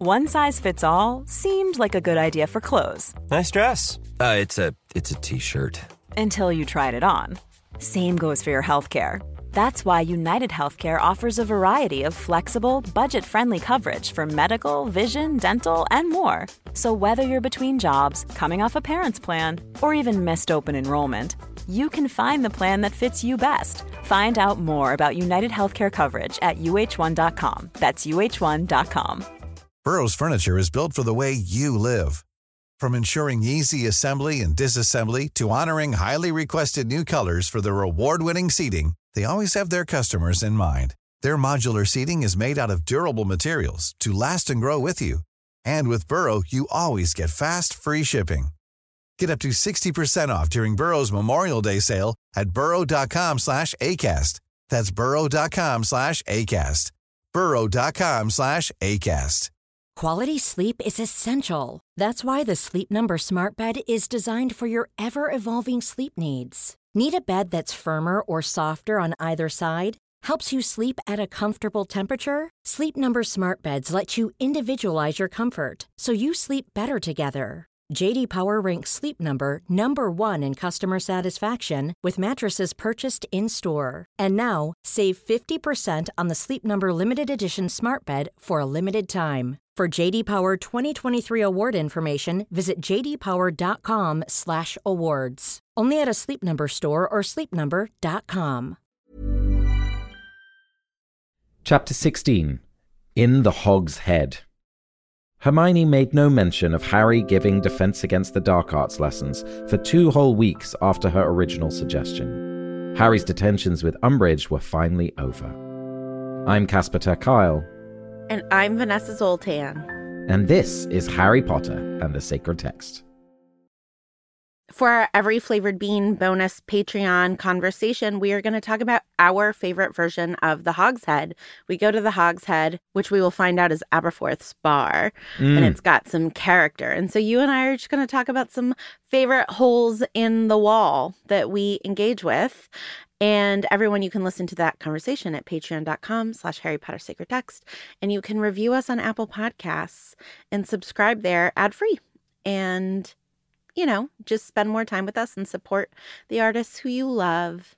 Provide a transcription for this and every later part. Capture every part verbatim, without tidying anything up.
One size fits all seemed like a good idea for clothes. Nice dress. Uh, it's a it's a t-shirt. Until you tried it on. Same goes for your healthcare. That's why United Healthcare offers a variety of flexible, budget-friendly coverage for medical, vision, dental, and more. So whether you're between jobs, coming off a parent's plan, or even missed open enrollment, you can find the plan that fits you best. Find out more about United Healthcare coverage at U H one dot com. That's U H one dot com. Burrow's furniture is built for the way you live. From ensuring easy assembly and disassembly to honoring highly requested new colors for their award-winning seating, they always have their customers in mind. Their modular seating is made out of durable materials to last and grow with you. And with Burrow, you always get fast, free shipping. Get up to sixty percent off during Burrow's Memorial Day sale at burrow.com slash ACAST. That's burrow.com slash ACAST. burrow.com slash ACAST. Quality sleep is essential. That's why the Sleep Number Smart Bed is designed for your ever-evolving sleep needs. Need a bed that's firmer or softer on either side? Helps you sleep at a comfortable temperature? Sleep Number Smart Beds let you individualize your comfort, so you sleep better together. J D Power ranks Sleep Number number one in customer satisfaction with mattresses purchased in-store. And now, save fifty percent on the Sleep Number Limited Edition Smart Bed for a limited time. For J D Power twenty twenty-three award information, visit j d power dot com slash awards. Only at a Sleep Number store or sleep number dot com. Chapter sixteen. In the Hog's Head. Hermione made no mention of Harry giving Defense Against the Dark Arts lessons for two whole weeks after her original suggestion. Harry's detentions with Umbridge were finally over. I'm Casper ter Kuile. And I'm Vanessa Zoltan. And this is Harry Potter and the Sacred Text. For our Every Flavored Bean bonus Patreon conversation, we are going to talk about our favorite version of the Hog's Head. We go to the Hog's Head, which we will find out is Aberforth's bar, mm. and it's got some character. And so you and I are just going to talk about some favorite holes in the wall that we engage with. And everyone, you can listen to that conversation at patreon.com slash Harry Potter Sacred Text. And you can review us on Apple Podcasts and subscribe there ad-free. And you know, just spend more time with us and support the artists who you love.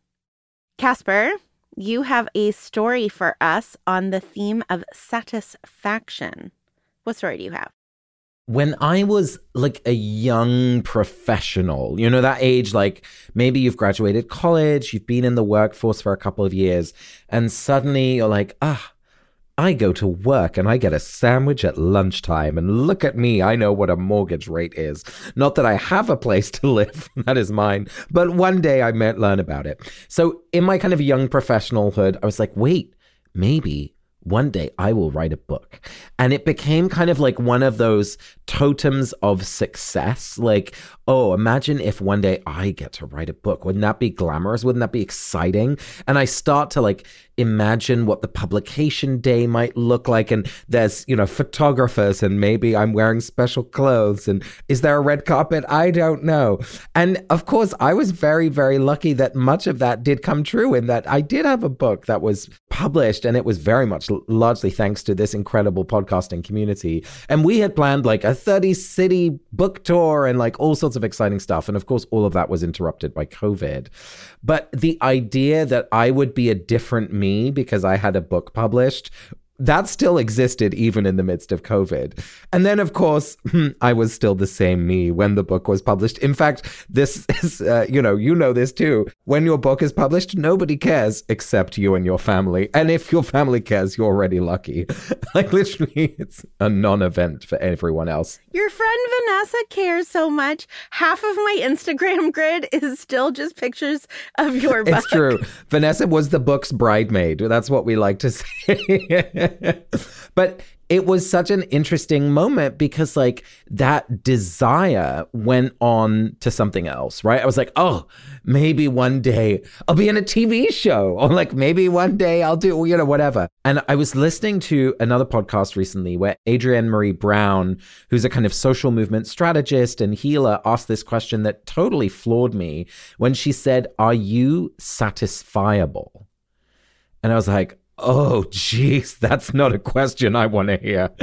Casper, you have a story for us on the theme of satisfaction. What story do you have? When I was like a young professional, you know, that age, like maybe you've graduated college, you've been in the workforce for a couple of years, and suddenly you're like, ah, I go to work and I get a sandwich at lunchtime, and look at me, I know what a mortgage rate is. Not that I have a place to live, that is mine, but one day I might learn about it. So in my kind of young professionalhood, I was like, wait, maybe one day I will write a book. And it became kind of like one of those totems of success. Like, oh, imagine if one day I get to write a book. Wouldn't that be glamorous? Wouldn't that be exciting? And I start to like imagine what the publication day might look like. And there's, you know, photographers, and maybe I'm wearing special clothes. And is there a red carpet? I don't know. And of course, I was very, very lucky that much of that did come true, in that I did have a book that was published, and it was very much largely thanks to this incredible podcasting community. And we had planned like a thirty city book tour and like all sorts of exciting stuff. And of course, all of that was interrupted by COVID. But the idea that I would be a different me because I had a book published, that still existed even in the midst of COVID. And then, of course, I was still the same me when the book was published. In fact, this is, uh, you know, you know this too. When your book is published, nobody cares except you and your family. And if your family cares, you're already lucky. Like literally, it's a non-event for everyone else. Your friend Vanessa cares so much. Half of my Instagram grid is still just pictures of your book. It's true. Vanessa was the book's bridesmaid. That's what we like to say. But it was such an interesting moment because like that desire went on to something else, right? I was like, oh, maybe one day I'll be in a T V show, or like maybe one day I'll do, you know, whatever. And I was listening to another podcast recently where Adrienne Marie Brown, who's a kind of social movement strategist and healer, asked this question that totally floored me when she said, are you satisfiable? And I was like, oh, geez, that's not a question I want to hear.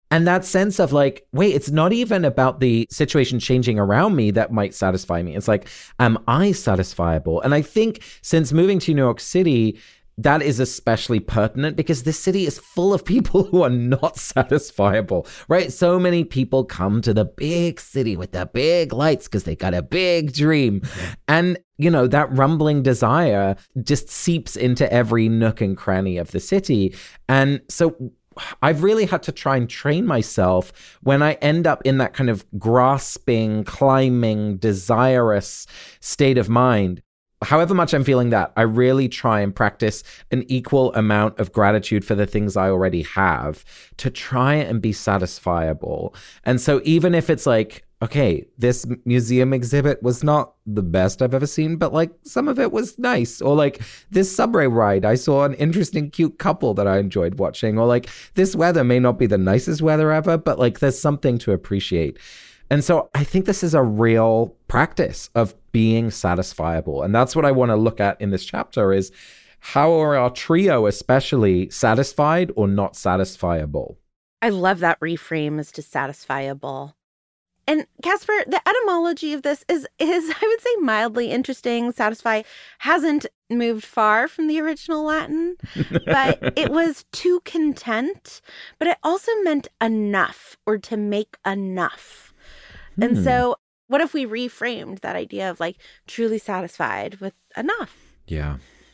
And that sense of like, wait, it's not even about the situation changing around me that might satisfy me. It's like, am I satisfiable? And I think since moving to New York City, that is especially pertinent because this city is full of people who are not satisfiable, right? So many people come to the big city with the big lights because they got a big dream. And, you know, that rumbling desire just seeps into every nook and cranny of the city. And so I've really had to try and train myself when I end up in that kind of grasping, climbing, desirous state of mind. However much I'm feeling that, I really try and practice an equal amount of gratitude for the things I already have to try and be satisfiable. And so even if it's like, okay, this museum exhibit was not the best I've ever seen, but like some of it was nice. Or like this subway ride, I saw an interesting, cute couple that I enjoyed watching. Or like this weather may not be the nicest weather ever, but like there's something to appreciate. And so I think this is a real practice of being satisfiable. And that's what I want to look at in this chapter is how are our trio especially satisfied or not satisfiable? I love that reframe as to satisfiable. And Casper, the etymology of this is, is I would say, mildly interesting. Satisfy hasn't moved far from the original Latin, but it was to content, but it also meant enough or to make enough. And Hmm. so what if we reframed that idea of like truly satisfied with enough? Yeah.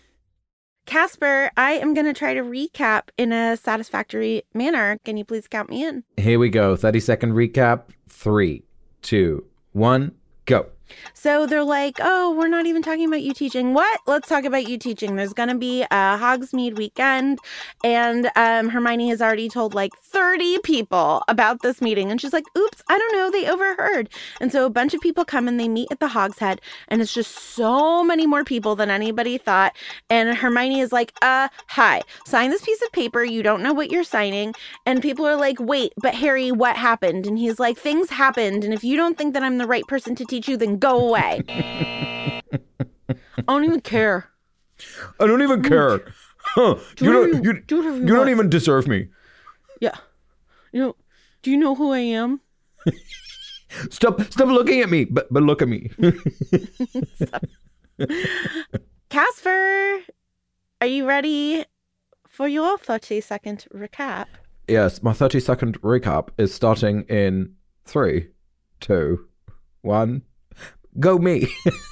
Casper, I am going to try to recap in a satisfactory manner. Can you please count me in? Here we go. thirty second recap. Three, two, one, go. So they're like, oh, we're not even talking about you teaching. What? Let's talk about you teaching. There's going to be a Hogsmeade weekend. And um, Hermione has already told like thirty people about this meeting. And she's like, oops, I don't know. They overheard. And so a bunch of people come and they meet at the Hog's Head. And it's just so many more people than anybody thought. And Hermione is like, uh, hi, sign this piece of paper. You don't know what you're signing. And people are like, wait, but Harry, what happened? And he's like, things happened. And if you don't think that I'm the right person to teach you, then go away. I don't even care. I don't even care. Huh. Do You whatever don't. you- You, do whatever you you don't want. even deserve me. Yeah. You know, do you know who I am? Stop! Stop looking at me. But but look at me. Casper, are you ready for your thirty second recap? Yes, my thirty second recap is starting in three, two, one. Go me.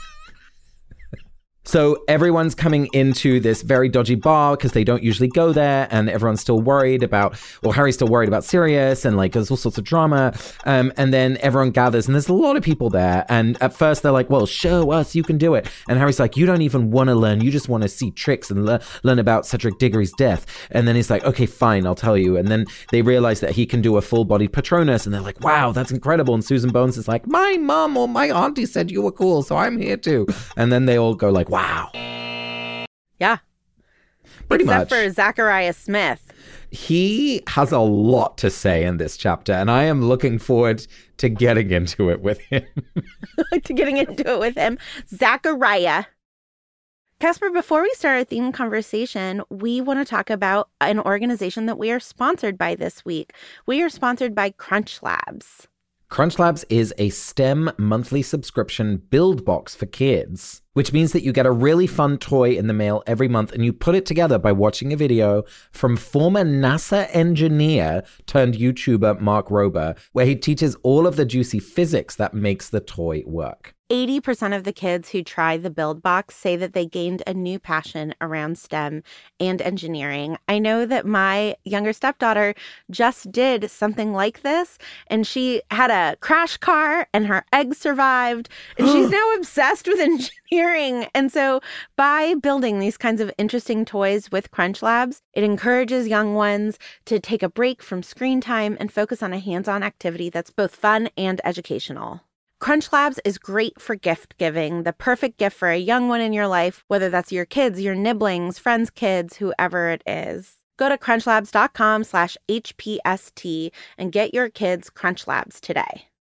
So everyone's coming into this very dodgy bar because they don't usually go there, and everyone's still worried about, or Harry's still worried about Sirius, and like there's all sorts of drama. Um, and then everyone gathers, and there's a lot of people there. And at first they're like, "Well, show us, you can do it." And Harry's like, "You don't even want to learn. You just want to see tricks and le- learn about Cedric Diggory's death." And then he's like, "Okay, fine, I'll tell you." And then they realize that he can do a full-bodied Patronus, and they're like, "Wow, that's incredible." And Susan Bones is like, "My mom or my auntie said you were cool, so I'm here too." And then they all go like, "Wow." Yeah. Pretty Except much. for Zachariah Smith. He has a lot to say in this chapter, and I am looking forward to getting into it with him. to getting into it with him. Zachariah. Casper, before we start our theme conversation, we want to talk about an organization that we are sponsored by this week. We are sponsored by Crunch Labs. Crunch Labs is a STEM monthly subscription build box for kids, which means that you get a really fun toy in the mail every month, and you put it together by watching a video from former NASA engineer turned YouTuber Mark Rober, where he teaches all of the juicy physics that makes the toy work. eighty percent of the kids who try the Build Box say that they gained a new passion around STEM and engineering. I know that my younger stepdaughter just did something like this, and she had a crash car and her eggs survived, and she's now obsessed with engineering. And so by building these kinds of interesting toys with Crunch Labs, it encourages young ones to take a break from screen time and focus on a hands-on activity that's both fun and educational. Crunch Labs is great for gift giving, the perfect gift for a young one in your life, whether that's your kids, your nibblings, friends' kids, whoever it is. Go to crunchlabs.com slash HPST and get your kids Crunch Labs today.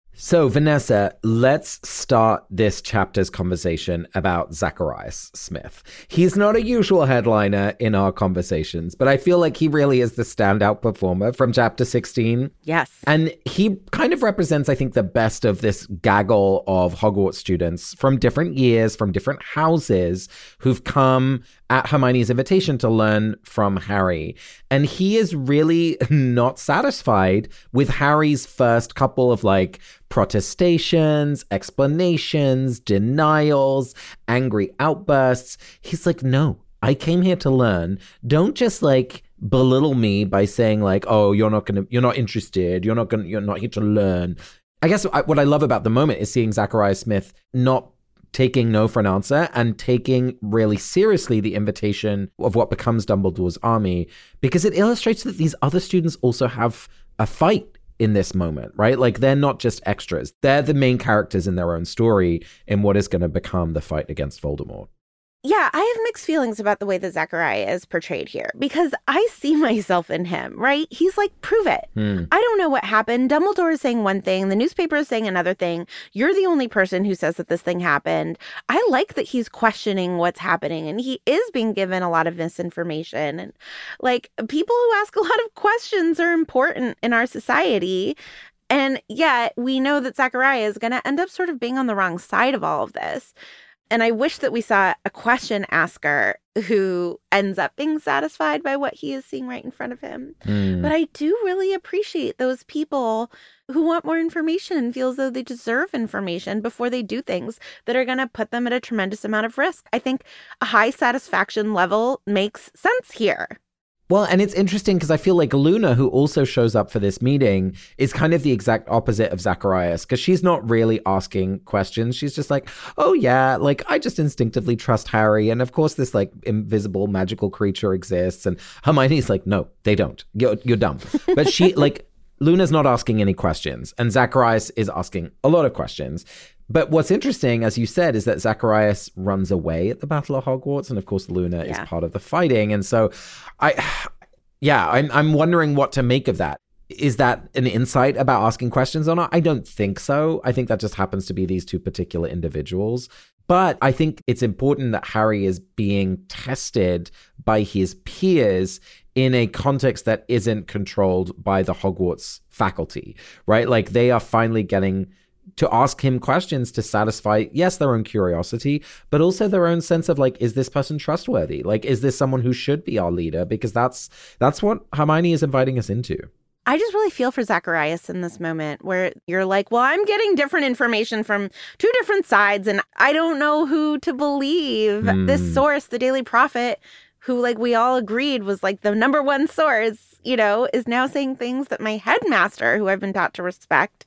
So, Vanessa, let's start this chapter's conversation about Zacharias Smith. He's not a usual headliner in our conversations, but I feel like he really is the standout performer from chapter sixteen. Yes. And he kind of represents, I think, the best of this gaggle of Hogwarts students from different years, from different houses, who've come at Hermione's invitation to learn from Harry. And he is really not satisfied with Harry's first couple of like protestations, explanations, denials, angry outbursts. He's like, no, I came here to learn. Don't just like belittle me by saying like, oh, you're not going to, you're not interested. You're not going to, you're not here to learn. I guess I, what I love about the moment is seeing Zacharias Smith not taking no for an answer and taking really seriously the invitation of what becomes Dumbledore's army, because it illustrates that these other students also have a fight in this moment, right? Like they're not just extras. They're the main characters in their own story in what is going to become the fight against Voldemort. Yeah, I have mixed feelings about the way that Zachariah is portrayed here because I see myself in him, right? He's like, prove it. Hmm. I don't know what happened. Dumbledore is saying one thing. The newspaper is saying another thing. You're the only person who says that this thing happened. I like that he's questioning what's happening and he is being given a lot of misinformation. And like people who ask a lot of questions are important in our society. And yet we know that Zachariah is going to end up sort of being on the wrong side of all of this. And I wish that we saw a question asker who ends up being satisfied by what he is seeing right in front of him. Mm. But I do really appreciate those people who want more information and feel as though they deserve information before they do things that are going to put them at a tremendous amount of risk. I think a high satisfaction level makes sense here. Well, and it's interesting because I feel like Luna, who also shows up for this meeting, is kind of the exact opposite of Zacharias, because she's not really asking questions. She's just like, oh, yeah, like I just instinctively trust Harry. And of course, this like invisible magical creature exists. And Hermione's like, no, they don't. You're, you're dumb. But she like Luna's not asking any questions. And Zacharias is asking a lot of questions. But what's interesting, as you said, is that Zacharias runs away at the Battle of Hogwarts. And of course, Luna yeah. is part of the fighting. And so I, yeah, I'm, I'm wondering what to make of that. Is that an insight about asking questions or not? I don't think so. I think that just happens to be these two particular individuals. But I think it's important that Harry is being tested by his peers in a context that isn't controlled by the Hogwarts faculty, right? Like they are finally getting to ask him questions to satisfy, yes, their own curiosity, but also their own sense of like, is this person trustworthy? Like, is this someone who should be our leader? Because that's that's what Hermione is inviting us into. I just really feel for Zacharias in this moment where you're like, well, I'm getting different information from two different sides and I don't know who to believe. Mm. This source, the Daily Prophet, who like we all agreed was like the number one source, you know, is now saying things that my headmaster, who I've been taught to respect,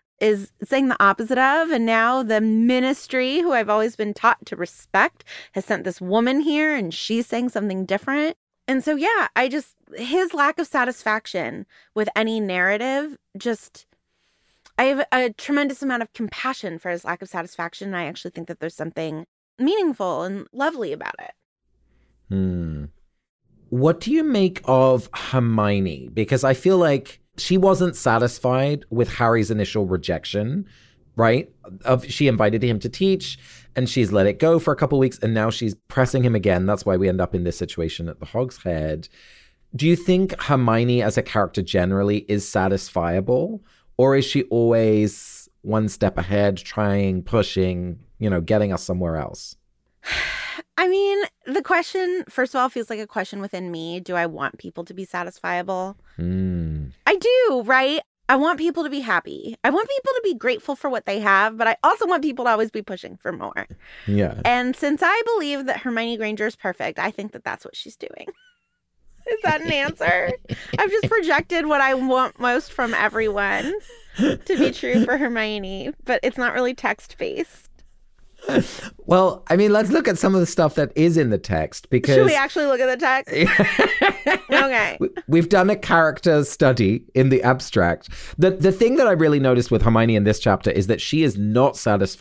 is saying the opposite of. And now the ministry, who I've always been taught to respect, has sent this woman here and she's saying something different. And so, yeah, I just, his lack of satisfaction with any narrative, just, I have a tremendous amount of compassion for his lack of satisfaction. And I actually think that there's something meaningful and lovely about it. Hmm. What do you make of Hermione? Because I feel like she wasn't satisfied with Harry's initial rejection, right? Of she invited him to teach and she's let it go for a couple of weeks and now she's pressing him again. That's why we end up in this situation at the Hog's Head. Do you think Hermione as a character generally is satisfiable, or is she always one step ahead, trying, pushing, you know, getting us somewhere else? I mean, the question, first of all, feels like a question within me. Do I want people to be satisfiable? Mm. I do, right? I want people to be happy. I want people to be grateful for what they have, but I also want people to always be pushing for more. Yeah. And since I believe that Hermione Granger is perfect, I think that that's what she's doing. Is that an answer? I've just projected what I want most from everyone to be true for Hermione, but it's not really text-based. Well, I mean, let's look at some of the stuff that is in the text, because... Should we actually look at the text? Okay. We've done a character study in the abstract. The the thing that I really noticed with Hermione in this chapter is that she is not satisfied.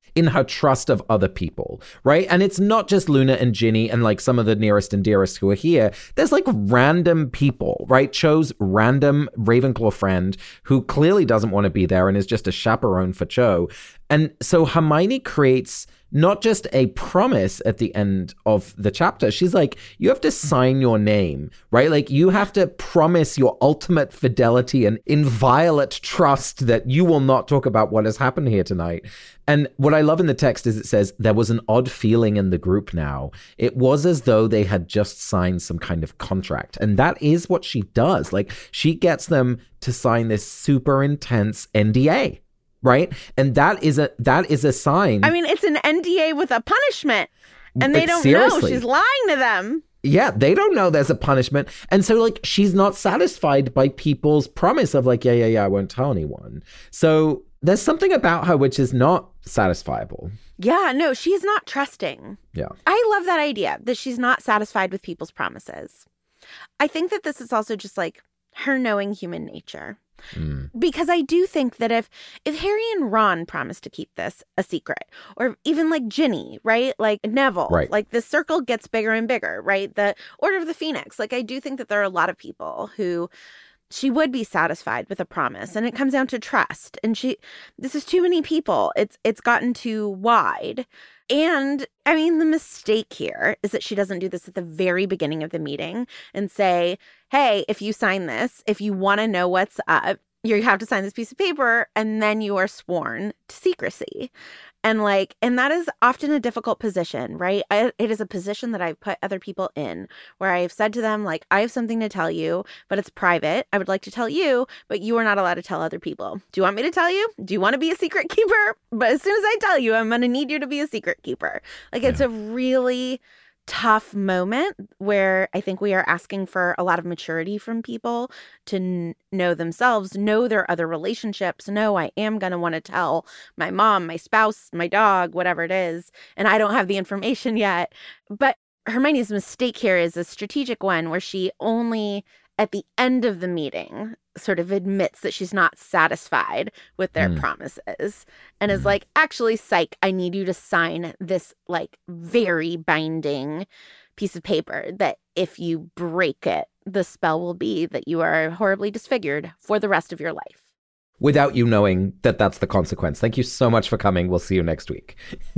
in her trust of other people, right? And it's not just Luna and Ginny and like some of the nearest and dearest who are here. There's like random people, right? Cho's random Ravenclaw friend who clearly doesn't want to be there and is just a chaperone for Cho. And so Hermione creates not just a promise at the end of the chapter. She's like, you have to sign your name, right? Like you have to promise your ultimate fidelity and inviolate trust that you will not talk about what has happened here tonight. And what I love in the text is it says, there was an odd feeling in the group now. It was as though they had just signed some kind of contract. And that is what she does. Like she gets them to sign this super intense N D A. Right. And that is a that is a sign. I mean, it's an N D A with a punishment and they don't Seriously. know. She's lying to them. Yeah, they don't know there's a punishment. And so like she's not satisfied by people's promise of like, yeah, yeah, yeah, I won't tell anyone. So there's something about her which is not satisfiable. Yeah, no, she's not trusting. Yeah. I love that idea that she's not satisfied with people's promises. I think that this is also just like her knowing human nature. Mm. Because I do think that if if Harry and Ron promise to keep this a secret, or even like Ginny, right? Like Neville, right. Like the circle gets bigger and bigger, right? The Order of the Phoenix. Like I do think that there are a lot of people who she would be satisfied with a promise, and it comes down to trust. And she, this is too many people. It's it's gotten too wide. And I mean, the mistake here is that she doesn't do this at the very beginning of the meeting and say, hey, if you sign this, if you want to know what's up, you have to sign this piece of paper and then you are sworn to secrecy. And like, and that is often a difficult position, right? I, it is a position that I've put other people in where I've said to them, like, I have something to tell you, but it's private. I would like to tell you, but you are not allowed to tell other people. Do you want me to tell you? Do you want to be a secret keeper? But as soon as I tell you, I'm going to need you to be a secret keeper. Like, yeah. It's a really tough moment where I think we are asking for a lot of maturity from people to n- know themselves, know their other relationships. No, I am going to want to tell my mom, my spouse, my dog, whatever it is, and I don't have the information yet. But Hermione's mistake here is a strategic one where she only at the end of the meeting sort of admits that she's not satisfied with their mm. promises and mm. is like, actually, psych, I need you to sign this like very binding piece of paper that if you break it, the spell will be that you are horribly disfigured for the rest of your life. Without you knowing that that's the consequence. Thank you so much for coming. We'll see you next week.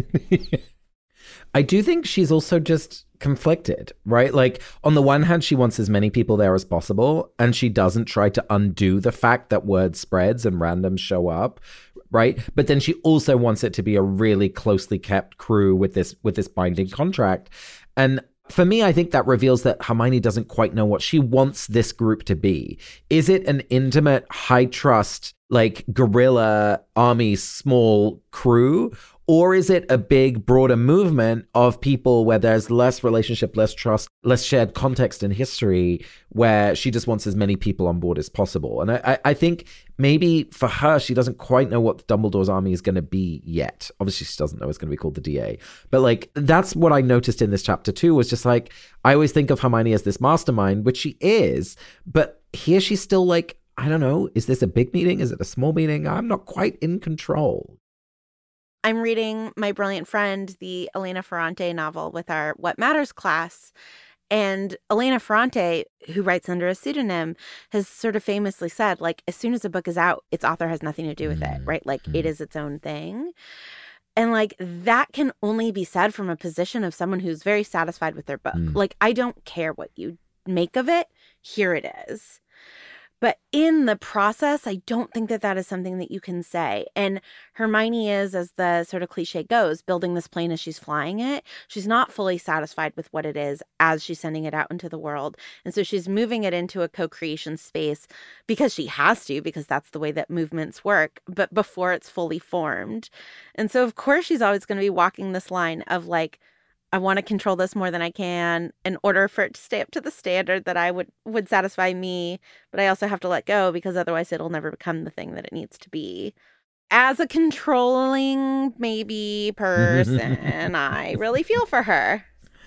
I do think she's also just conflicted, right? Like, on the one hand, she wants as many people there as possible, and she doesn't try to undo the fact that word spreads and randoms show up, right? But then she also wants it to be a really closely kept crew with this with this binding contract. And for me, I think that reveals that Hermione doesn't quite know what she wants this group to be. Is it an intimate, high-trust, like, guerrilla army, small crew? Or is it a big, broader movement of people where there's less relationship, less trust, less shared context and history, where she just wants as many people on board as possible? And I, I think maybe for her, she doesn't quite know what Dumbledore's army is going to be yet. Obviously, she doesn't know it's going to be called the D A. But like, that's what I noticed in this chapter too, was just like, I always think of Hermione as this mastermind, which she is. But here she's still like, I don't know, is this a big meeting? Is it a small meeting? I'm not quite in control. I'm reading My Brilliant Friend, the Elena Ferrante novel with our What Matters class. And Elena Ferrante, who writes under a pseudonym, has sort of famously said, like, as soon as a book is out, its author has nothing to do with it, right? Like, it is its own thing. And, like, that can only be said from a position of someone who's very satisfied with their book. Mm. Like, I don't care what you make of it. Here it is. But in the process, I don't think that that is something that you can say. And Hermione is, as the sort of cliche goes, building this plane as she's flying it. She's not fully satisfied with what it is as she's sending it out into the world. And so she's moving it into a co-creation space because she has to, because that's the way that movements work, but before it's fully formed. And so, of course, she's always going to be walking this line of like, I want to control this more than I can in order for it to stay up to the standard that I would, would satisfy me. But I also have to let go because otherwise it'll never become the thing that it needs to be. As a controlling, maybe, person, I really feel for her.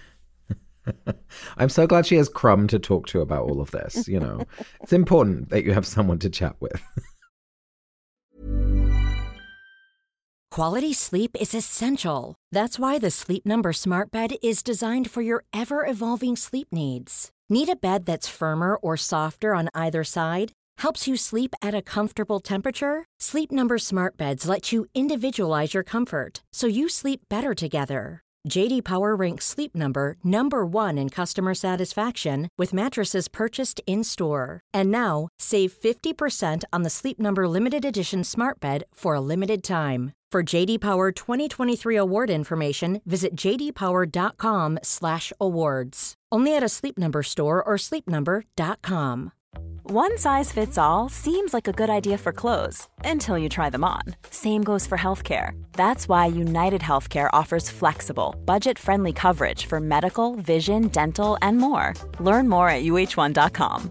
I'm so glad she has Crumb to talk to about all of this. You know, it's important that you have someone to chat with. Quality sleep is essential. That's why the Sleep Number Smart Bed is designed for your ever-evolving sleep needs. Need a bed that's firmer or softer on either side? Helps you sleep at a comfortable temperature? Sleep Number Smart Beds let you individualize your comfort, so you sleep better together. J D Power ranks Sleep Number number one in customer satisfaction with mattresses purchased in-store. And now, save fifty percent on the Sleep Number Limited Edition Smart Bed for a limited time. For J D Power twenty twenty-three award information, visit j d power dot com slash awards. Only at a Sleep Number store or sleep number dot com. One size fits all seems like a good idea for clothes until you try them on. Same goes for healthcare. That's why United Healthcare offers flexible, budget-friendly coverage for medical, vision, dental, and more. Learn more at u h one dot com.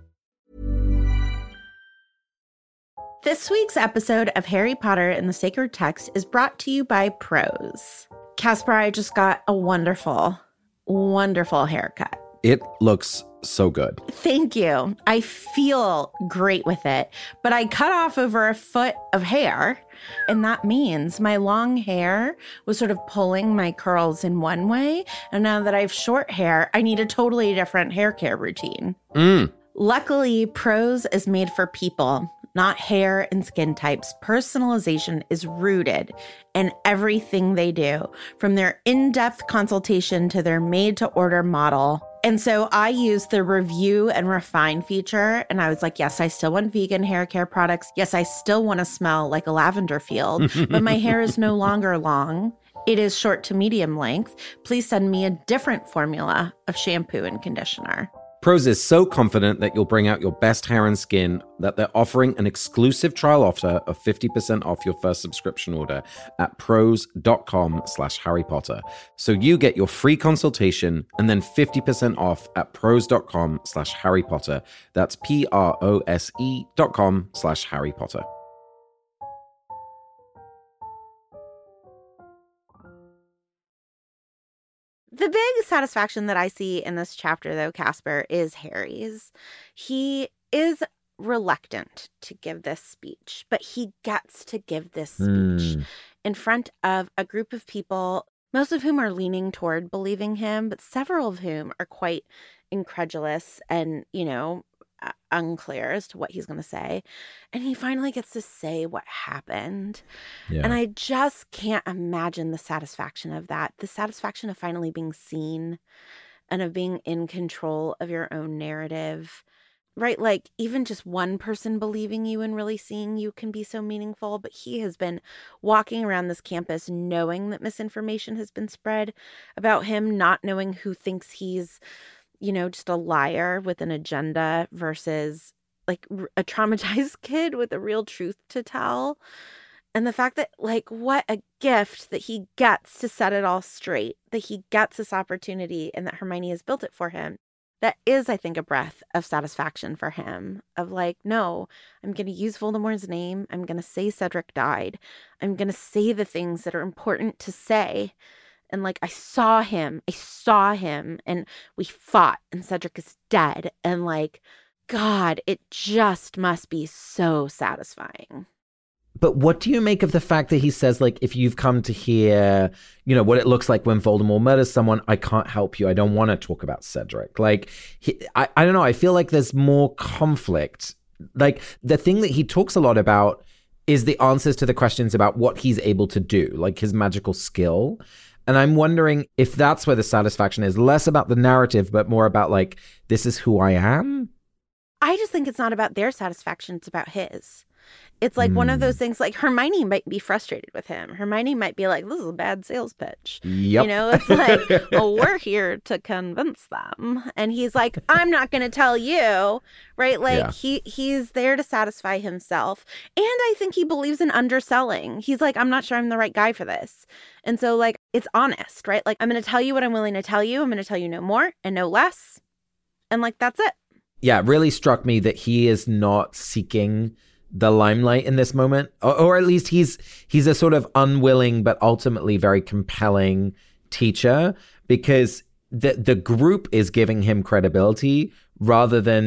This week's episode of Harry Potter and the Sacred Text is brought to you by Prose. Casper, I just got a wonderful, wonderful haircut. It looks so good. Thank you. I feel great with it, but I cut off over a foot of hair, and that means my long hair was sort of pulling my curls in one way, and now that I have short hair, I need a totally different hair care routine. Mm. Luckily, Prose is made for people, not hair and skin types. Personalization is rooted in everything they do, from their in-depth consultation to their made-to-order model. And so I used the review and refine feature, and I was like, yes, I still want vegan hair care products. Yes, I still want to smell like a lavender field, but my hair is no longer long. It is short to medium length. Please send me a different formula of shampoo and conditioner. Prose is so confident that you'll bring out your best hair and skin that they're offering an exclusive trial offer of fifty percent off your first subscription order at prose.com slash Harry Potter. So you get your free consultation and then fifty percent off at prose.com slash Harry Potter. That's P-R-O-S-E dot com slash Harry Potter. The big satisfaction that I see in this chapter, though, Casper, is Harry's. He is reluctant to give this speech, but he gets to give this speech mm. in front of a group of people, most of whom are leaning toward believing him, but several of whom are quite incredulous and, you know, uh, unclear as to what he's going to say. And he finally gets to say what happened. Yeah. And I just can't imagine the satisfaction of that, the satisfaction of finally being seen and of being in control of your own narrative, right? Like even just one person believing you and really seeing you can be so meaningful. But he has been walking around this campus knowing that misinformation has been spread about him, not knowing who thinks he's, you know, just a liar with an agenda versus like a traumatized kid with a real truth to tell. And the fact that, like, what a gift that he gets to set it all straight, that he gets this opportunity and that Hermione has built it for him. That is, I think, a breath of satisfaction for him of like, no, I'm going to use Voldemort's name. I'm going to say Cedric died. I'm going to say the things that are important to say. And like, I saw him, I saw him, and we fought, and Cedric is dead. And like, God, it just must be so satisfying. But what do you make of the fact that he says, like, if you've come to hear, you know, what it looks like when Voldemort murders someone, I can't help you. I don't want to talk about Cedric. Like, he, I, I don't know. I feel like there's more conflict. Like, the thing that he talks a lot about is the answers to the questions about what he's able to do, like his magical skill. And I'm wondering if that's where the satisfaction is, less about the narrative, but more about like, this is who I am. I just think it's not about their satisfaction. It's about his. It's like mm. one of those things, like Hermione might be frustrated with him. Hermione might be like, this is a bad sales pitch. Yep. You know, it's like, well, we're here to convince them. And he's like, I'm not going to tell you, right? Like yeah. he he's there to satisfy himself. And I think he believes in underselling. He's like, I'm not sure I'm the right guy for this. And so like, it's honest, right? Like, I'm going to tell you what I'm willing to tell you. I'm going to tell you no more and no less. And like, that's it. Yeah, it really struck me that he is not seeking the limelight in this moment, or, or at least he's he's a sort of unwilling but ultimately very compelling teacher, because the the group is giving him credibility rather than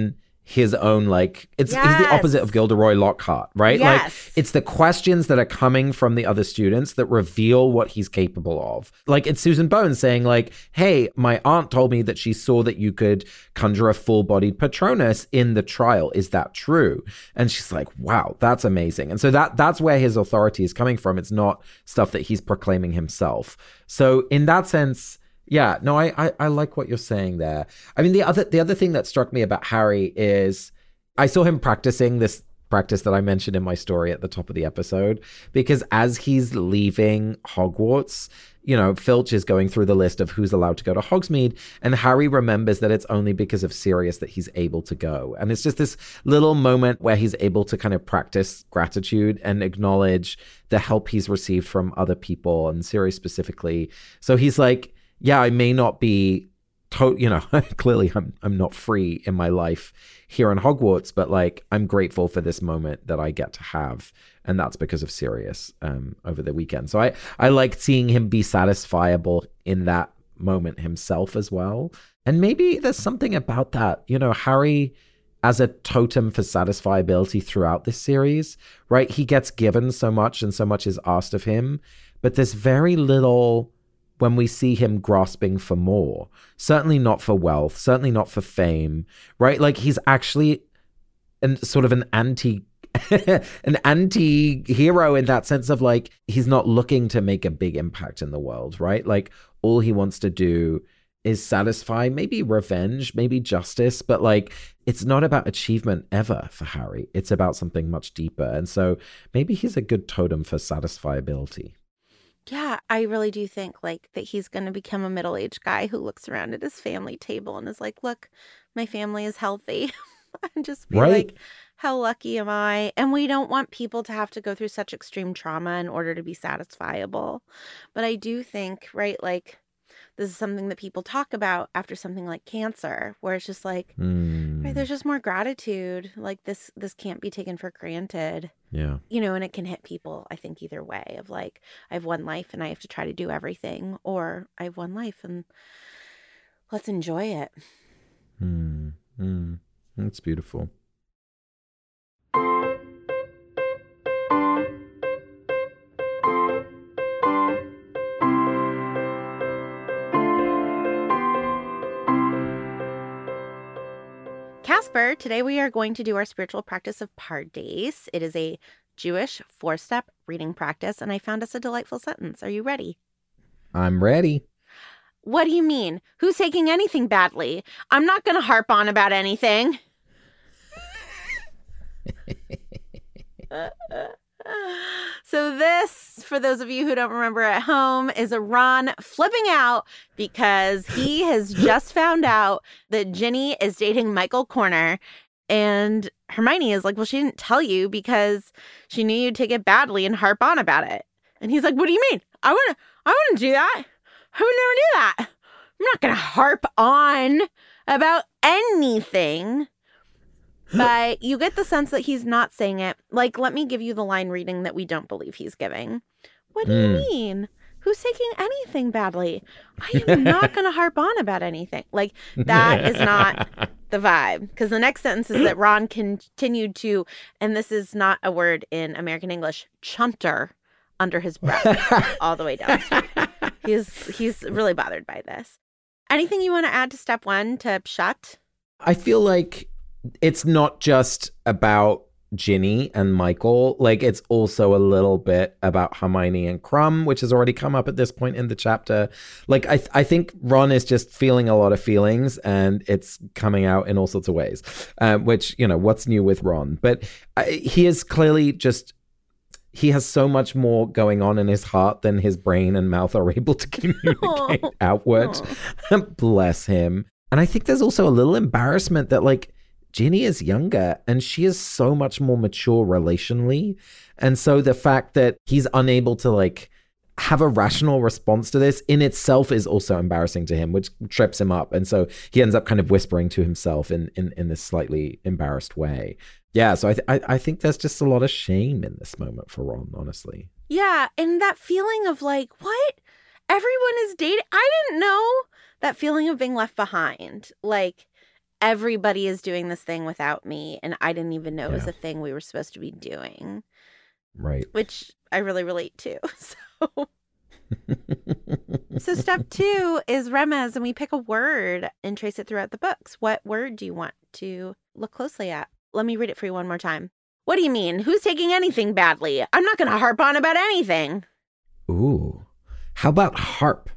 his own, like, it's, Yes. he's the opposite of Gilderoy Lockhart, right? Yes. Like, it's the questions that are coming from the other students that reveal what he's capable of. Like, it's Susan Bones saying, like, hey, my aunt told me that she saw that you could conjure a full-bodied Patronus in the trial. Is that true? And she's like, wow, that's amazing. And so that that's where his authority is coming from. It's not stuff that he's proclaiming himself. So in that sense, yeah, no, I, I I like what you're saying there. I mean, the other the other thing that struck me about Harry is I saw him practicing this practice that I mentioned in my story at the top of the episode, because as he's leaving Hogwarts, you know, Filch is going through the list of who's allowed to go to Hogsmeade, and Harry remembers that it's only because of Sirius that he's able to go. And it's just this little moment where he's able to kind of practice gratitude and acknowledge the help he's received from other people, and Sirius specifically. So he's like, yeah, I may not be, to- you know, clearly I'm I'm not free in my life here in Hogwarts, but like I'm grateful for this moment that I get to have, and that's because of Sirius um, over the weekend. So I I like seeing him be satisfiable in that moment himself as well. And maybe there's something about that, you know, Harry as a totem for satisfiability throughout this series, right? He gets given so much and so much is asked of him, but there's very little when we see him grasping for more. Certainly not for wealth, certainly not for fame, right? Like he's actually an, sort of an anti an anti-hero in that sense of like, he's not looking to make a big impact in the world, right? Like all he wants to do is satisfy maybe revenge, maybe justice, but like it's not about achievement ever for Harry. It's about something much deeper. And so maybe he's a good totem for satisfiability. Yeah, I really do think like that he's going to become a middle-aged guy who looks around at his family table and is like, look, my family is healthy. And just be right. like, how lucky am I? And we don't want people to have to go through such extreme trauma in order to be satisfiable. But I do think, right, like this is something that people talk about after something like cancer, where it's just like, mm. right, there's just more gratitude. Like this, this can't be taken for granted. Yeah. You know, and it can hit people, I think, either way of like, I have one life and I have to try to do everything, or I have one life and let's enjoy it. Mm. Mm. That's beautiful. Casper, today we are going to do our spiritual practice of Pardes. It is a Jewish four-step reading practice, and I found us a delightful sentence. Are you ready? I'm ready. What do you mean? Who's taking anything badly? I'm not going to harp on about anything. So this, for those of you who don't remember at home, is a Ron flipping out because he has just found out that Ginny is dating Michael Corner. And Hermione is like, well, she didn't tell you because she knew you'd take it badly and harp on about it. And he's like, what do you mean? I wouldn't, I wouldn't do that. I would never do that. I'm not going to harp on about anything. But you get the sense that he's not saying it. Like, let me give you the line reading that we don't believe he's giving. What do Mm. you mean? Who's taking anything badly? I am not going to harp on about anything. Like, that is not the vibe. Because the next sentence is that Ron continued to, and this is not a word in American English, chunter under his breath all the way down. He's, he's really bothered by this. Anything you want to add to step one to shut? I feel like it's not just about Ginny and Michael. Like, it's also a little bit about Hermione and Crumb, which has already come up at this point in the chapter. Like, I th- I think Ron is just feeling a lot of feelings, and it's coming out in all sorts of ways, um, which, you know, what's new with Ron? But uh, he is clearly just, he has so much more going on in his heart than his brain and mouth are able to communicate Oh. outward. Bless him. And I think there's also a little embarrassment that, like, Ginny is younger and she is so much more mature relationally. And so the fact that he's unable to like have a rational response to this in itself is also embarrassing to him, which trips him up. And so he ends up kind of whispering to himself in in, in this slightly embarrassed way. Yeah, so I, th- I I think there's just a lot of shame in this moment for Ron, honestly. Yeah, and that feeling of like, what? Everyone is dating? I didn't know. That feeling of being left behind. Like, everybody is doing this thing without me, and I didn't even know Yeah. it was a thing we were supposed to be doing. Right. Which I really relate to. So, so step two is remez, and we pick a word and trace it throughout the books. What word do you want to look closely at? Let me read it for you one more time. What do you mean? Who's taking anything badly? I'm not going to harp on about anything. Ooh. How about harp?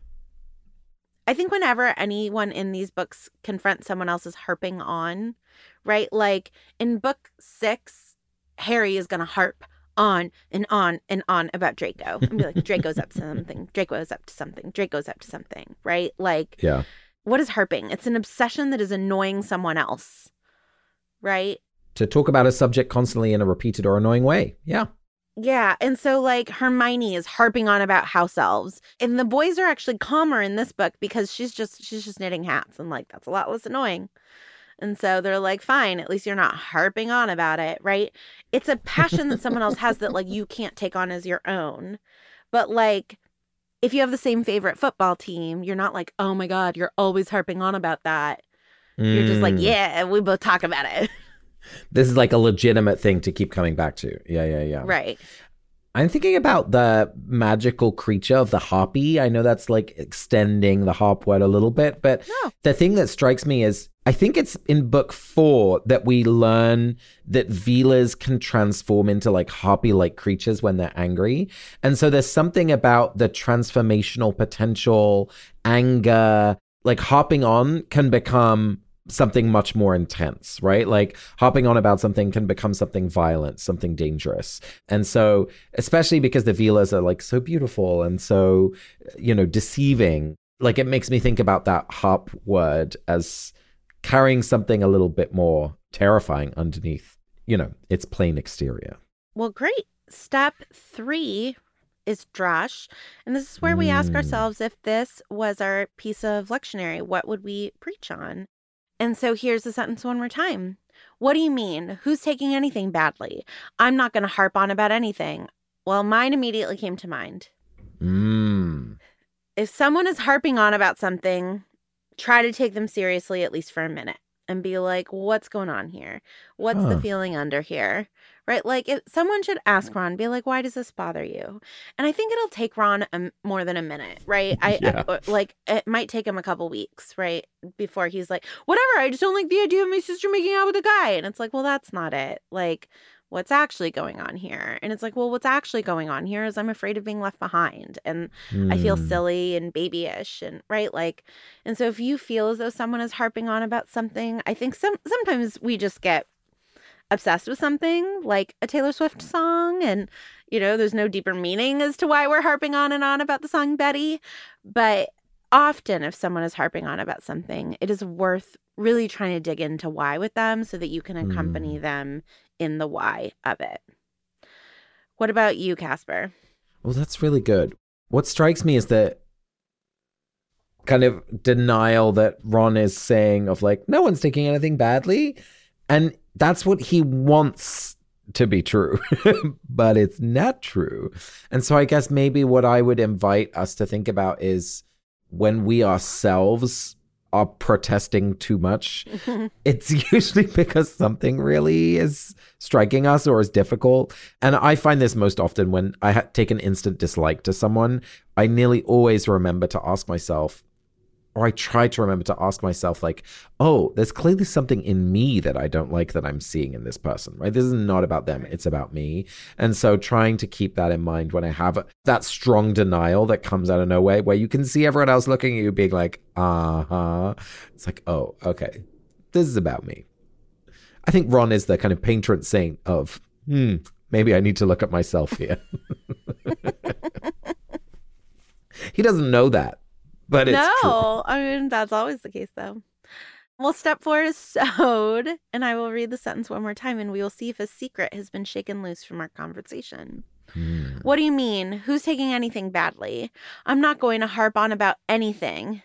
I think whenever anyone in these books confronts someone else's harping on, right? Like in book six, Harry is going to harp on and on and on about Draco. And be like, Draco's up to something. Draco's up to something. Draco's up to something, right? Like, Yeah. what is harping? It's an obsession that is annoying someone else, right? To talk about a subject constantly in a repeated or annoying way. Yeah. Yeah. And so like Hermione is harping on about house elves. And the boys are actually calmer in this book because she's just she's just knitting hats, and like that's a lot less annoying. And so they're like, fine, at least you're not harping on about it, right? It's a passion that someone else has that like you can't take on as your own. But like if you have the same favorite football team, you're not like, oh my God, you're always harping on about that. Mm. You're just like, yeah, we both talk about it. This is like a legitimate thing to keep coming back to. Yeah, yeah, yeah. Right. I'm thinking about the magical creature of the harpy. I know that's like extending the harp word a little bit, but no. The thing that strikes me is I think it's in book four that we learn that Velas can transform into like harpy-like creatures when they're angry. And so there's something about the transformational potential, anger, like hopping on can become something much more intense, right? Like hopping on about something can become something violent, something dangerous. And so, especially because the Velas are like so beautiful and so, you know, deceiving, like it makes me think about that hop word as carrying something a little bit more terrifying underneath, you know, its plain exterior. Well, great. Step three is drash. And this is where we ask ourselves, if this was our piece of lectionary, what would we preach on? And so here's the sentence one more time. What do you mean? Who's taking anything badly? I'm not going to harp on about anything. Well, mine immediately came to mind. Mm. If someone is harping on about something, try to take them seriously at least for a minute and be like, what's going on here? What's huh. the feeling under here? Right? Like if someone should ask Ron, be like, why does this bother you? And I think it'll take Ron a, more than a minute, right? I, yeah. I like it might take him a couple weeks, right? Before he's like, whatever, I just don't like the idea of my sister making out with a guy. And it's like, well, that's not it. Like, what's actually going on here? And it's like, well, what's actually going on here is I'm afraid of being left behind. And mm. I feel silly and babyish and right. Like, and so if you feel as though someone is harping on about something, I think some sometimes we just get obsessed with something like a Taylor Swift song, and you know there's no deeper meaning as to why we're harping on and on about the song Betty. But often if someone is harping on about something, it is worth really trying to dig into why with them so that you can accompany mm. them in the why of it. What about you, Casper? Well, that's really good. What strikes me is the kind of denial that Ron is saying of like, no one's taking anything badly. And that's what he wants to be true, but it's not true. And so I guess maybe what I would invite us to think about is when we ourselves are protesting too much, it's usually because something really is striking us or is difficult. And I find this most often when I ha- take an instant dislike to someone, I nearly always remember to ask myself, or I try to remember to ask myself, like, oh, there's clearly something in me that I don't like that I'm seeing in this person, right? This is not about them. It's about me. And so trying to keep that in mind when I have that strong denial that comes out of nowhere, where you can see everyone else looking at you being like, uh-huh. It's like, oh, okay, this is about me. I think Ron is the kind of patron saint of, hmm, maybe I need to look at myself here. He doesn't know that. But it's no, true. I mean, that's always the case, though. Well, step four is sewed, and I will read the sentence one more time, and we will see if a secret has been shaken loose from our conversation. Hmm. What do you mean? Who's taking anything badly? I'm not going to harp on about anything.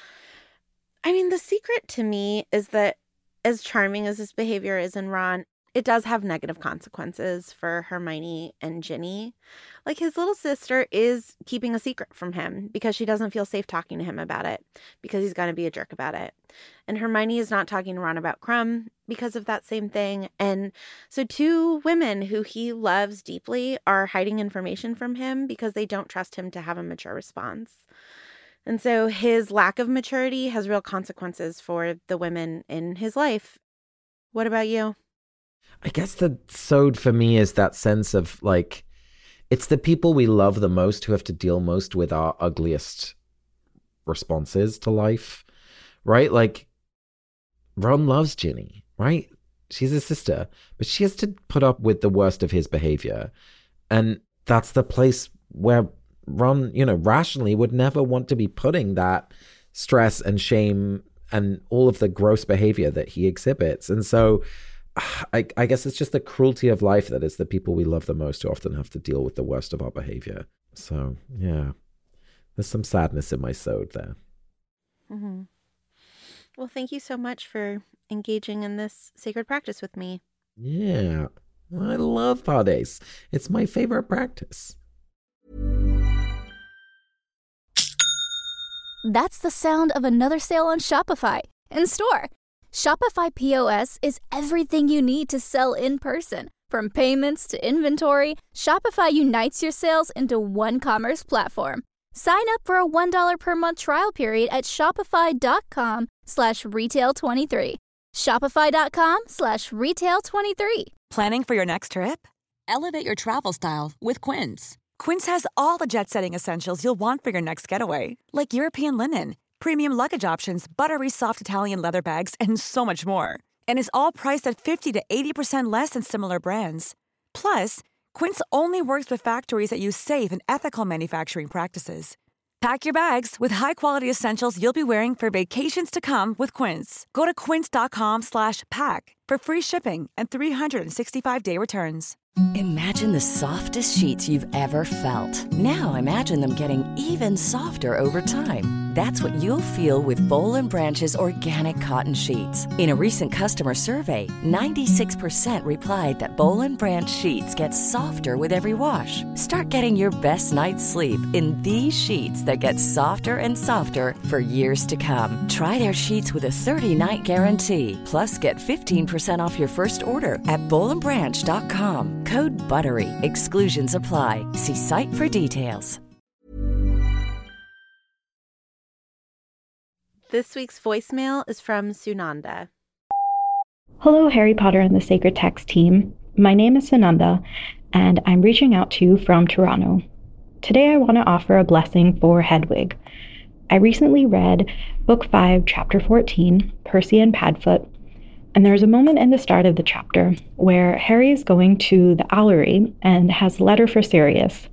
I mean, the secret to me is that as charming as this behavior is in Ron, it does have negative consequences for Hermione and Ginny. Like, his little sister is keeping a secret from him because she doesn't feel safe talking to him about it, because he's going to be a jerk about it. And Hermione is not talking to Ron about Krum because of that same thing. And so two women who he loves deeply are hiding information from him because they don't trust him to have a mature response. And so his lack of maturity has real consequences for the women in his life. What about you? I guess the sode for me is that sense of like, it's the people we love the most who have to deal most with our ugliest responses to life, right? Like, Ron loves Ginny, right? She's his sister, but she has to put up with the worst of his behavior. And that's the place where Ron, you know, rationally would never want to be putting that stress and shame and all of the gross behavior that he exhibits. And so I, I guess it's just the cruelty of life that it's the people we love the most who often have to deal with the worst of our behavior. So, yeah, there's some sadness in my sode there. Mm-hmm. Well, thank you so much for engaging in this sacred practice with me. Yeah, I love Pardes. It's my favorite practice. That's the sound of another sale on Shopify in store. Shopify P O S is everything you need to sell in person. From payments to inventory, Shopify unites your sales into one commerce platform. Sign up for a one dollar per month trial period at shopify.com slash retail 23. Shopify.com slash retail 23. Planning for your next trip? Elevate your travel style with Quince. Quince has all the jet-setting essentials you'll want for your next getaway, like European linen, premium luggage options, buttery soft Italian leather bags, and so much more. And is all priced at fifty to eighty percent less than similar brands. Plus, Quince only works with factories that use safe and ethical manufacturing practices. Pack your bags with high-quality essentials you'll be wearing for vacations to come with Quince. Go to quince.com slash pack for free shipping and three sixty-five day returns. Imagine the softest sheets you've ever felt. Now imagine them getting even softer over time. That's what you'll feel with Boll and Branch's organic cotton sheets. In a recent customer survey, ninety-six percent replied that Boll and Branch sheets get softer with every wash. Start getting your best night's sleep in these sheets that get softer and softer for years to come. Try their sheets with a thirty-night guarantee. Plus, get fifteen percent off your first order at boll and branch dot com. Code BUTTERY. Exclusions apply. See site for details. This week's voicemail is from Sunanda. Hello, Harry Potter and the Sacred Text team. My name is Sunanda, and I'm reaching out to you from Toronto. Today I want to offer a blessing for Hedwig. I recently read Book five, Chapter fourteen, Percy and Padfoot, and there's a moment in the start of the chapter where Harry is going to the Owlery and has a letter for Sirius.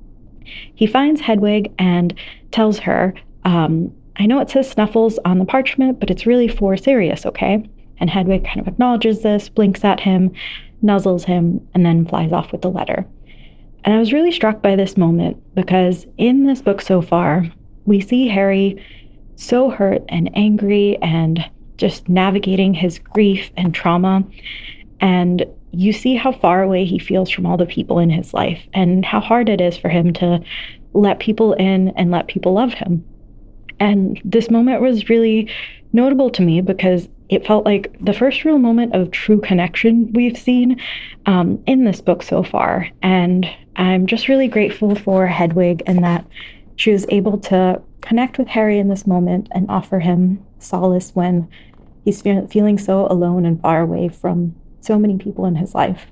He finds Hedwig and tells her, um, I know it says Snuffles on the parchment, but it's really for Sirius, okay? And Hedwig kind of acknowledges this, blinks at him, nuzzles him, and then flies off with the letter. And I was really struck by this moment because in this book so far, we see Harry so hurt and angry and just navigating his grief and trauma. And you see how far away he feels from all the people in his life and how hard it is for him to let people in and let people love him. And this moment was really notable to me because it felt like the first real moment of true connection we've seen um, in this book so far. And I'm just really grateful for Hedwig and that she was able to connect with Harry in this moment and offer him solace when he's fe- feeling so alone and far away from so many people in his life.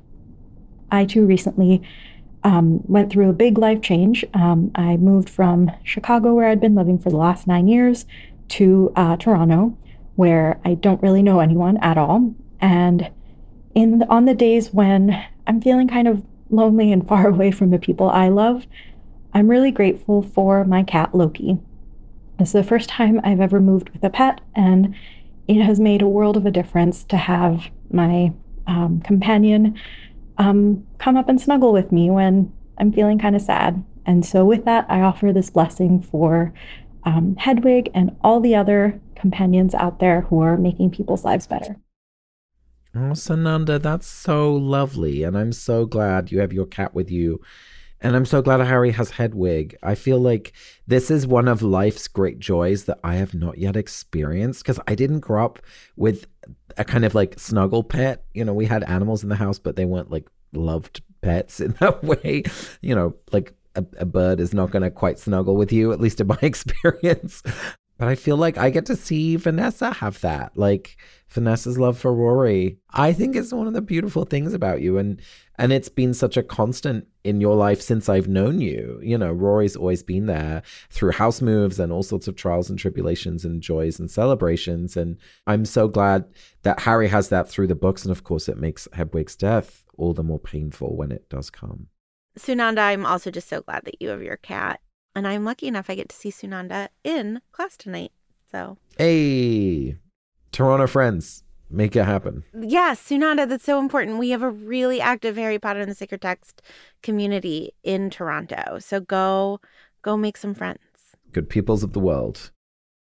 I too recently um, went through a big life change. Um, I moved from Chicago, where I'd been living for the last nine years, to uh, Toronto, where I don't really know anyone at all. And in the, on the days when I'm feeling kind of lonely and far away from the people I love, I'm really grateful for my cat, Loki. It's the first time I've ever moved with a pet, and it has made a world of a difference to have my um, companion um, come up and snuggle with me when I'm feeling kind of sad. And so with that, I offer this blessing for um, Hedwig and all the other companions out there who are making people's lives better. Oh, Sananda, that's so lovely. And I'm so glad you have your cat with you. And I'm so glad Harry has Hedwig. I feel like this is one of life's great joys that I have not yet experienced because I didn't grow up with a kind of like snuggle pet. You know, we had animals in the house, but they weren't like loved pets in that way. You know, like a, a bird is not going to quite snuggle with you, at least in my experience. But I feel like I get to see Vanessa have that, like Vanessa's love for Rory. I think it's one of the beautiful things about you. And and it's been such a constant in your life since I've known you. You know, Rory's always been there through house moves and all sorts of trials and tribulations and joys and celebrations. And I'm so glad that Harry has that through the books. And of course, it makes Hedwig's death all the more painful when it does come. Sunanda, I'm also just so glad that you have your cat. And I'm lucky enough I get to see Sunanda in class tonight. So, hey, Toronto friends, make it happen. Yes, Sunanda, that's so important. We have a really active Harry Potter and the Sacred Text community in Toronto. So go, go make some friends. Good peoples of the world.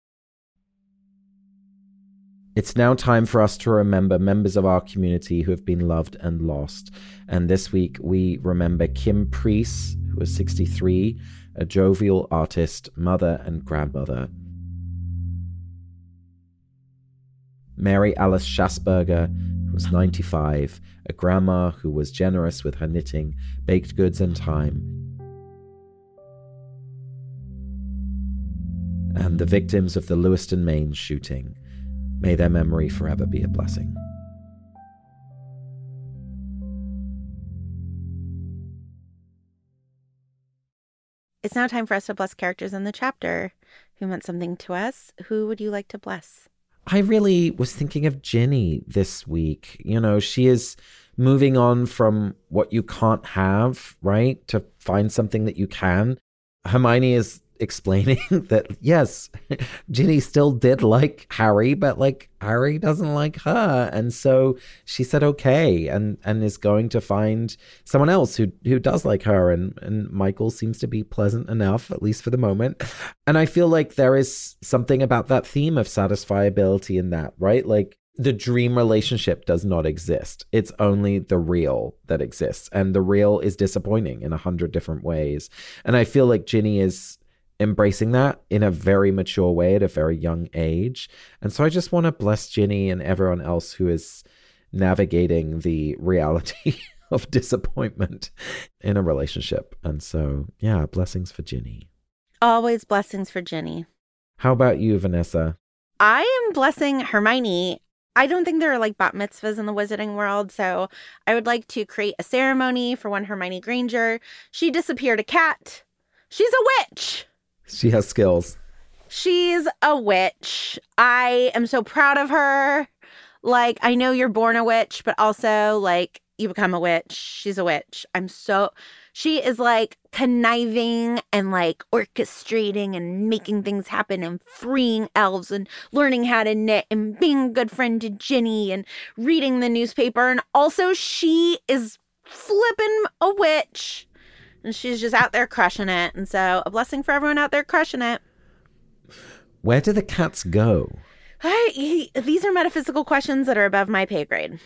It's now time for us to remember members of our community who have been loved and lost. And this week we remember Kim Priest, who was sixty-three, a jovial artist, mother and grandmother. Mary Alice Schassberger, who was ninety-five, a grandma who was generous with her knitting, baked goods and time. And the victims of the Lewiston, Maine shooting. May their memory forever be a blessing. It's now time for us to bless characters in the chapter who meant something to us. Who would you like to bless? I really was thinking of Ginny this week. You know, she is moving on from what you can't have, right? To find something that you can. Hermione is explaining that, yes, Ginny still did like Harry, but like Harry doesn't like her. And so she said, okay, and, and is going to find someone else who, who does like her. And, and Michael seems to be pleasant enough, at least for the moment. And I feel like there is something about that theme of satisfiability in that, right? Like the dream relationship does not exist. It's only the real that exists. And the real is disappointing in a hundred different ways. And I feel like Ginny is embracing that in a very mature way at a very young age. And so I just want to bless Ginny and everyone else who is navigating the reality of disappointment in a relationship. And so, yeah, blessings for Ginny. Always blessings for Ginny. How about you, Vanessa? I am blessing Hermione. I don't think there are like bat mitzvahs in the wizarding world, so I would like to create a ceremony for one Hermione Granger. She disappeared a cat. She's a witch. She has skills. She's a witch. I am so proud of her. Like, I know you're born a witch, but also, like, you become a witch. She's a witch. I'm so... She is, like, conniving and, like, orchestrating and making things happen and freeing elves and learning how to knit and being a good friend to Ginny and reading the newspaper. And also, she is flipping a witch. And she's just out there crushing it. And so a blessing for everyone out there crushing it. Where do the cats go? I, he, these are metaphysical questions that are above my pay grade.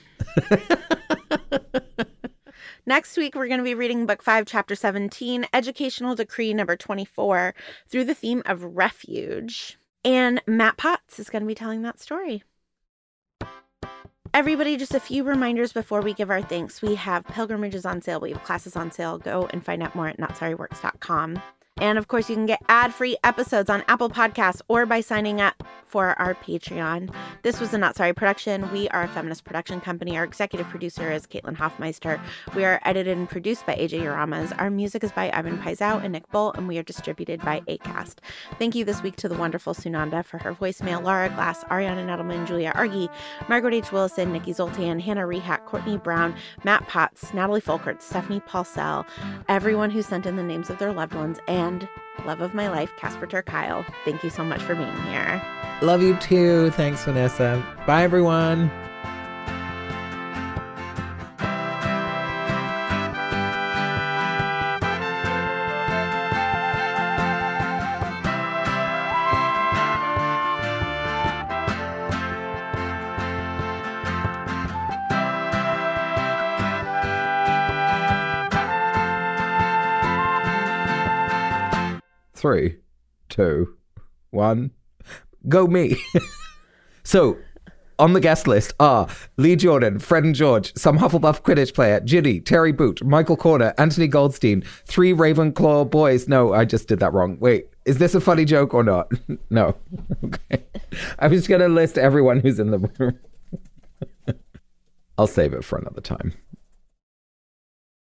Next week, we're going to be reading Book five, Chapter seventeen, Educational Decree number twenty-four, through the theme of refuge. And Matt Potts is going to be telling that story. Everybody, just a few reminders before we give our thanks. We have pilgrimages on sale. We have classes on sale. Go and find out more at not sorry works dot com. And of course, you can get ad-free episodes on Apple Podcasts or by signing up for our Patreon. This was a Not Sorry production. We are a feminist production company. Our executive producer is Caitlin Hoffmeister. We are edited and produced by A J Uramas. Our music is by Ivan Paisau and Nick Bull, and we are distributed by Acast. Thank you this week to the wonderful Sunanda for her voicemail, Laura Glass, Ariana Nettleman, Julia Argy, Margaret H. Willison, Nikki Zoltan, Hannah Rehat, Courtney Brown, Matt Potts, Natalie Folkert, Stephanie Paulsell, everyone who sent in the names of their loved ones, and love of my life, Casper ter Kuile. Thank you so much for being here. Love you too. Thanks, Vanessa. Bye, everyone. Three, two, one. Go me. So, on the guest list are Lee Jordan, Fred and George, some Hufflepuff Quidditch player, Ginny, Terry Boot, Michael Corner, Anthony Goldstein, three Ravenclaw boys. No, I just did that wrong. Wait, is this a funny joke or not? No. Okay. I was going to list everyone who's in the room. I'll save it for another time.